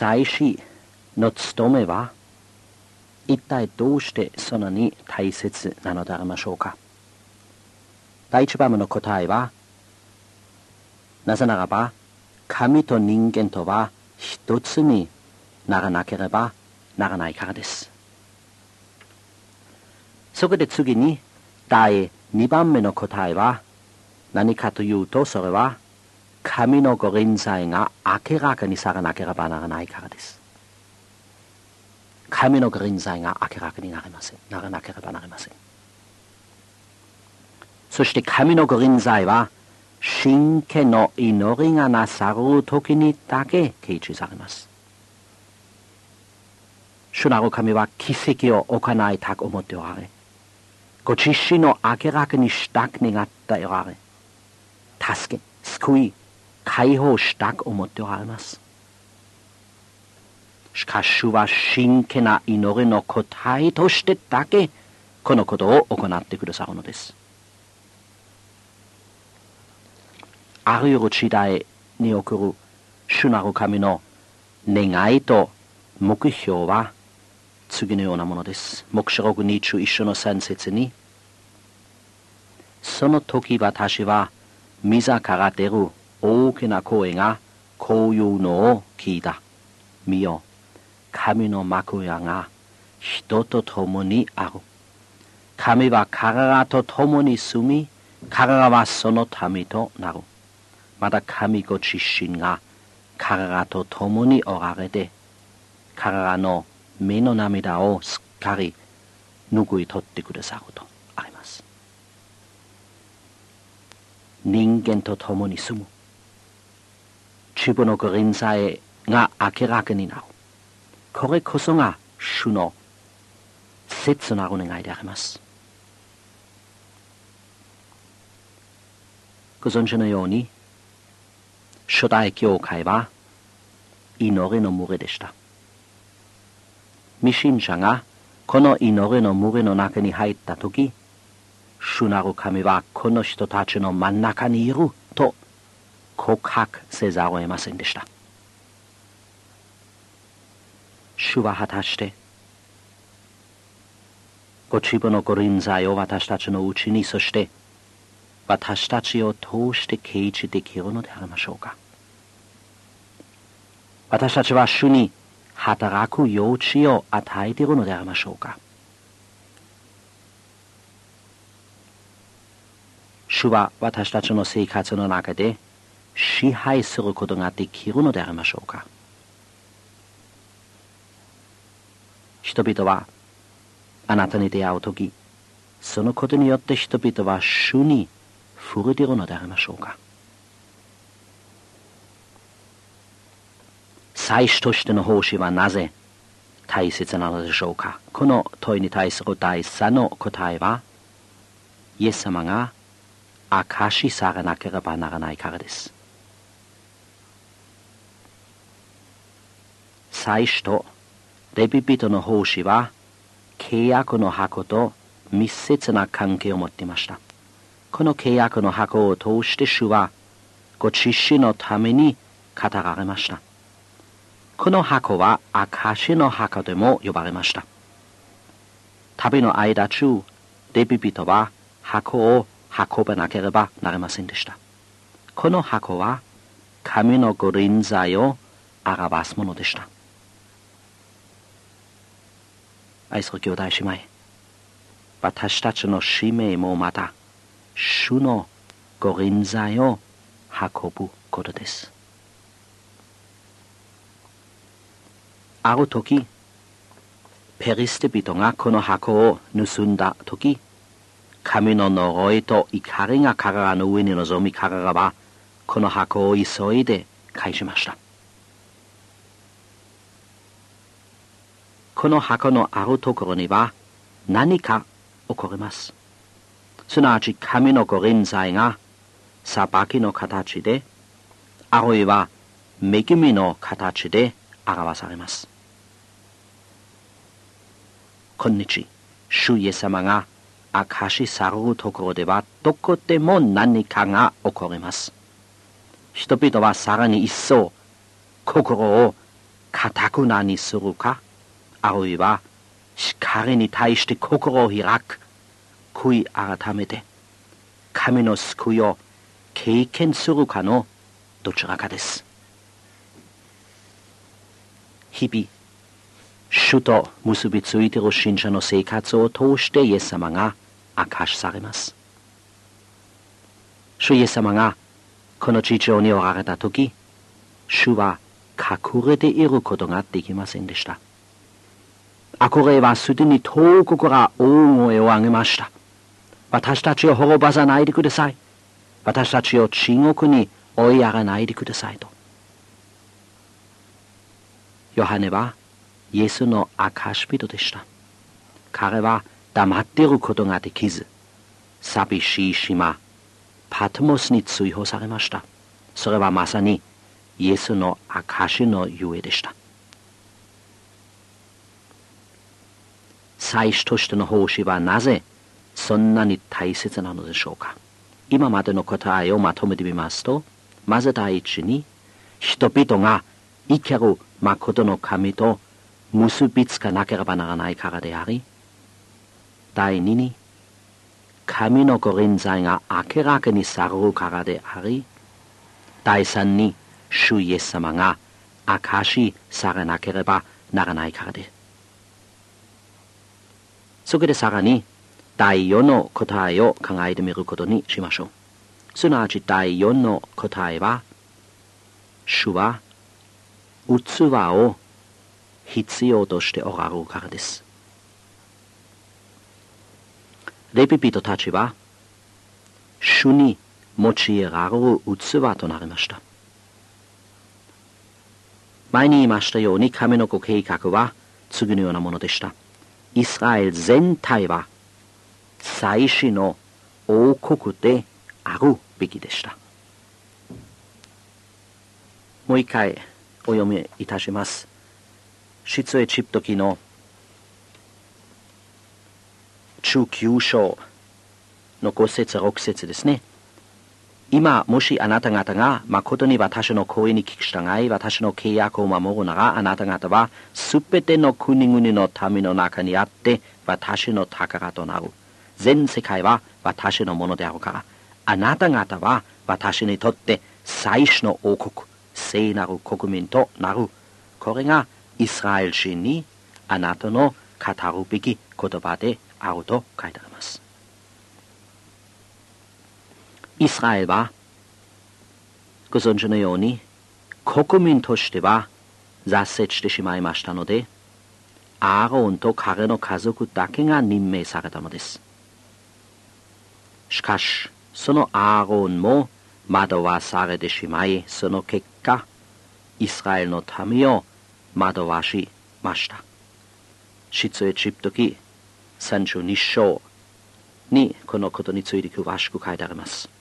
祭司の務めは一体どうしてそんなに大切なのでありましょうか。第一番目の答えは、なぜならば神と人間とは一つにならなければならないからです。そこで次に第2番目の答えは何かというと、それは神のご臨在が明らかにされなければならないからです。神のご臨在が明らかにならなければなりません。そして神のご臨在は真剣の祈りがなされる時にだけ掲示されます。主なる神は奇跡を行いたく思っておられ、ご自身の明らかにしたく願っておられ、助け、救い、解放したく思っておられます。しかし主は真剣な祈りの答えとしてだけこのことを行ってくださるのです。あらゆる時代における主なる神の願いと目標は次のようなものです。黙示録21章の3節に、その時私は御から出る大きな声がこういうのを聞いた。見よ、神の幕屋が人と共にある。神は彼らと共に住み、彼らはその民となる。また神ご自身が彼らと共におられて、彼らの目の涙をすっかり拭い取ってくださるとあります。人間と共に住む。自分のご臨在が明らかになる。これこそが主の切なる願いであります。ご存知のように、初代教会は祈りの群れでした。未信者がこの祈りの群れの中に入ったとき、主なる神はこの人たちの真ん中にいると告白せざるを得ませんでした。主は果たしてご自分のご臨在を私たちのうちに、そして私たちを通して掲示できるのでありましょうか。私たちは主に働く余地を与えているのでありましょうか。主は私たちの生活の中で支配することができるのでありましょうか。人々はあなたに出会うとき、そのことによって人々は主に触れているのでありましょうか。祭司としての奉仕はなぜ大切なのでしょうか。この問いに対する第3の答えは、イエス様が証しされなければならないからです。祭司とレビ人の奉仕は契約の箱と密接な関係を持っていました。この契約の箱を通して主はご自身のために語られました。この箱は証の箱でも呼ばれました。旅の間中、レビ人は箱を運ばなければなりませんでした。この箱は神のご臨在を表すものでした。愛する兄弟姉妹、私たちの使命もまた主のご臨在を運ぶことです。ある時、ペリシテ人がこの箱を盗んだ時、神の呪いと怒りが彼らの上に臨み、彼らはこの箱を急いで返しました。この箱のあるところには何か起こります。すなわち神のご臨在が裁きの形で、あるいは恵みの形で表されます。今日、主イエス様が証しされるところではどこでも何かが起こります。人々はさらに一層心を固くなにするか、あるいは光に対して心を開く、悔い改めて神の救いを経験するかのどちらかです。日々主と結びついている信者の生活を通してイエス様が明かしされます。主イエス様がこの地上におられたとき、主は隠れていることができませんでした。悪霊はすでに遠くから大声を上げました。私たちを滅ばさないでください。私たちを地獄に追いやらないでくださいと。ヨハネはイエスの証人でした。彼は黙っていることができず、寂しい島パトモスに追放されました。それはまさにイエスの証のゆえでした。祭司としての奉仕はなぜそんなに大切なのでしょうか。今までの答えをまとめてみますと、まず第一に、人々が生ける誠の神と結びつかなければならないからであり、第二に、神のご臨在が明らかにされるからであり、第三に、主イエス様が証しされなければならないからです。そこでさらに第4の答えを考えてみることにしましょう。すなわち第4の答えは、主は器を必要としておられるからです。レビ人たちは主に用いられる器となりました。前に言いましたように、神のご計画は次のようなものでした。イスラエル全体は祭司の王国であるべきでした。もう一回お読みいたします。出エジプト記の19章の5節6節ですね。今もしあなた方が誠に私の声に聞き従い、私の契約を守るなら、あなた方はすべての国々の民の中にあって私の宝となる。全世界は私のものであるから、あなた方は私にとって最初の王国、聖なる国民となる。これがイスラエル人にあなたの語るべき言葉であると書いてあります。イスラエルはご存知のように国民としては挫折してしまいましたので、アーロンと彼の家族だけが任命されたのです。しかしそのアーロンも惑わされてしまい、その結果イスラエルの民を惑わしました。出エジプト記32章にこのことについて詳しく書いてあります。